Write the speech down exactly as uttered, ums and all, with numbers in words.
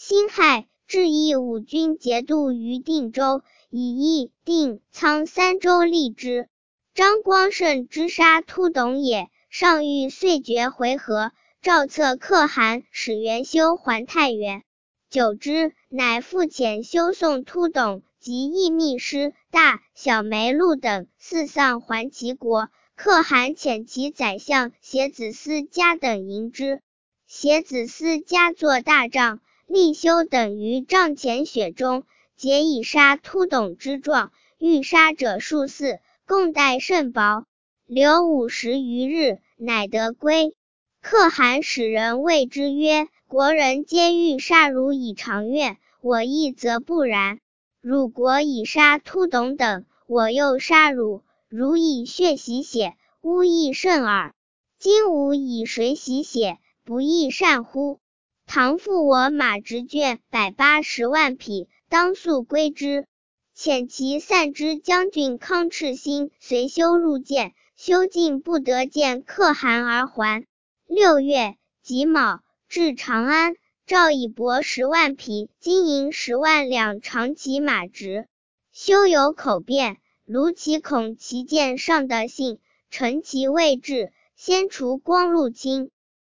辛亥，至义武军节度于定州，以义、定、沧三州立之。张光胜之杀突董也，上谕遂决回纥，诏册可汗使元修还太原。久之，乃复遣修送突董及义密师、大、小梅禄等四丧还齐国。可汗遣其宰相携子思嘉等迎之。携子思嘉作大帐，立修等于帐前雪中，皆以杀突董之状，欲杀者数四，共带甚薄。留五十余日，乃得归。可汗使人谓之曰：国人皆欲杀汝以长愿，我意则不然。汝国以杀突董等，我又杀汝，汝以血洗血，污亦甚耳。今吾以水洗血，不亦善乎？唐复我马直卷百八十万匹，当速归之。遣其散之将军康赤心随修入见，修竟不得见可汗而还。六月己卯，至长安，诏以帛十万匹，金银十万两偿其马直。修有口辩，卢其恐其见上的信，陈其未至，先除光禄卿。